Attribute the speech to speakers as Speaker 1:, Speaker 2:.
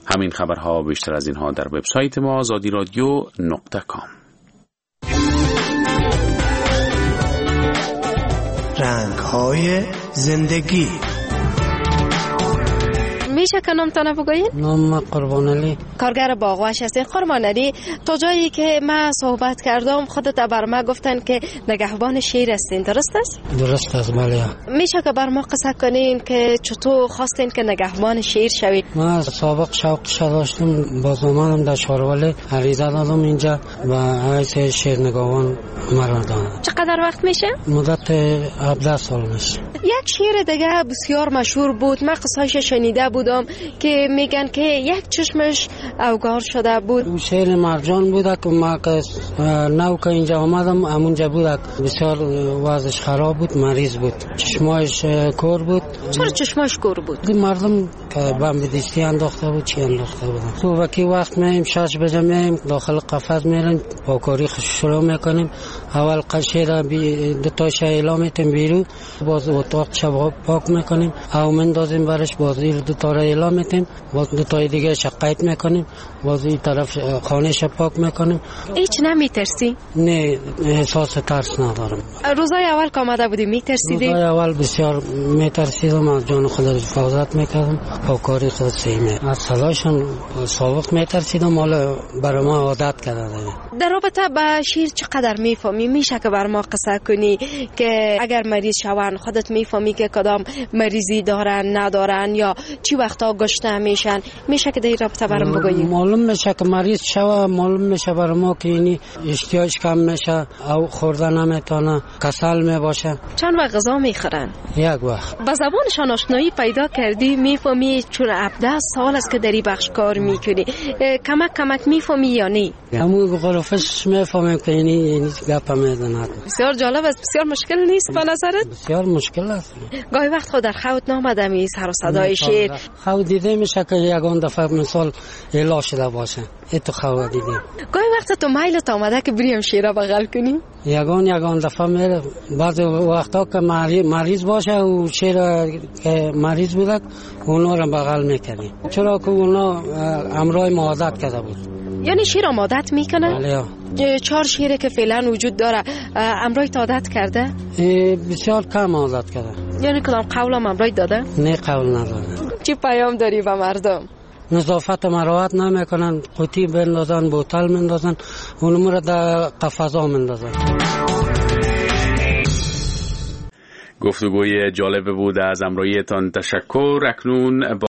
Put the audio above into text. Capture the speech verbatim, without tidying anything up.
Speaker 1: همین خبرها بیشتر از اینها در وبسایت ما آزادی رادیو نقطه کام.
Speaker 2: رنگ‌های زندگی.
Speaker 3: میشه که نامتانه بگوین؟
Speaker 4: نام قربان علی.
Speaker 3: کارگر باغوش هستی. قربان علی، تا جایی که من صحبت کردم خودت بر ما گفتن که نگهبان شیر هستین، درست است؟
Speaker 4: درست است، بله.
Speaker 3: میشه که بر ما قصه کنین که چطور خواستین که نگهبان شیر شوید؟
Speaker 4: من سابق شوقش داشتم، باز اومدم در شاروله عریضه دادم اینجا و حیث شیر نگهبان مرا دادن.
Speaker 3: چقدر وقت میشه؟
Speaker 4: مدت هفده سال میشه.
Speaker 3: یک شیر دیگه بسیار مشهور بود، من قصه‌اش شنیده بودم که میگن که یک چشمش اوگار شده بود.
Speaker 4: اون شیر مرجان بود که ما نو که اینجا آمدم همونجا بود، بسیار وضعش خراب بود، مریض بود، چشمایش کور بود.
Speaker 3: چرا چشمایش کور بود؟
Speaker 4: مردم که بم به دستی انداخته بود، چی انداخته بود. تو وقتی وقت میایم شش بجه میایم داخل قفس میریم پاکاری شروع میکنیم. اول قشیر دو تا شیلا میتیم بیرو، باز اتاق شب پاک میکنیم، او مندازیم برش، باز دو تا ایلا میتیم، باز دو تا دیگه شقایط میکنیم، باز این طرف خانه شب پاک میکنیم.
Speaker 3: هیچ نمیترسی؟
Speaker 4: نه، احساس ترس ندارم.
Speaker 3: روزای اول که آمده بودی میترسیدی؟
Speaker 4: روزای اول بسیار میترسیدم، از جان خود حفاظت میکردم، پاکاری خود سیمه. از صدایشان سابق میترسیدم، حالا برای ما عادت کرده.
Speaker 3: در رابطه با شیر چقدر میفهمی؟ میشه که بر ما قصه کنی که اگر مریض شوند خودت میفهمی که کدام مریضی دارن ندارن یا چی وقتا گشته میشن؟ میشه که در رابطه برام بگویی؟
Speaker 4: معلوم میشه که مریض شوه، معلوم میشه بر ما که اینی اشتیاج کم میشه او خورده نمیتونه، کسل میباشه.
Speaker 3: چند وقت غذا میخورن؟
Speaker 4: یک وقت.
Speaker 3: با زبانشان آشنایی پیدا کردی؟ میفهمی چون هفده سال است که در این بخش کار میکنی، کمک کمک میفهمی یا نه؟
Speaker 4: همون غرفش میفهمم که اینی اینی گپ میزنه.
Speaker 3: بسیار جالب است. بسیار مشکل نیست به نظرت؟
Speaker 4: بسیار مشکل است.
Speaker 3: گاهی وقت خود در خود نامدم این سر و صدای شیر
Speaker 4: خود دیده میشه که یگان دفعه مثال اعلا شده باشه، ایتو خود دیدیم.
Speaker 3: گاهی وقت تو میلت آمده که بریم شیره بغل کنیم؟
Speaker 4: یگان یگان دفعه میره، بعضی وقتا که مریض باشه و شیر که مریض بودد اونا رو بغل میکنیم، چرا که اونا امرای ما عادت کرده بود.
Speaker 3: یعنی شیر عادت میکنه؟
Speaker 4: بله.
Speaker 3: چهار شیره که فعلا وجود داره امرای عادت کرده؟
Speaker 4: بسیار کم عادت کرده.
Speaker 3: یعنی کدام قولم امرای داده؟
Speaker 4: نه قول نداده.
Speaker 3: چی پیام داری به مردم؟
Speaker 4: نظافت مراعات نمیکنن، قوطی بندازن، بوتل بندازن، اونم رو در قفس‌ها بندازن.
Speaker 1: گفتگوی جالب بود، از همراهیتان تشکر. اکنون